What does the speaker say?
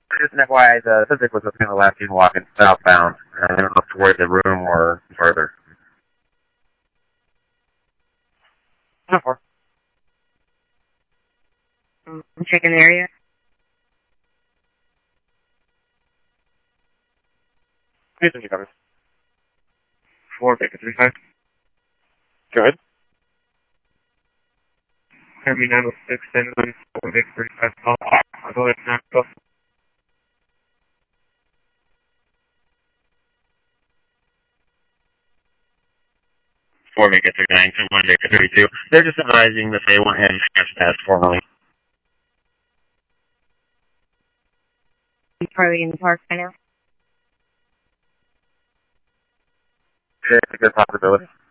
Just an FYI, the subject was looking at the last team walking southbound. I don't know if toward the room or further. No, far. I'm checking the area. Houston, you cover. 4 Baker 35. Go ahead. Heavy 906, and 4 Baker 35. I'll go ahead and go. Four Baker 39 to 1 Baker 32. They're just advising that they went ahead and sketched that formally. I'm probably in the park by now. It's a good possibility.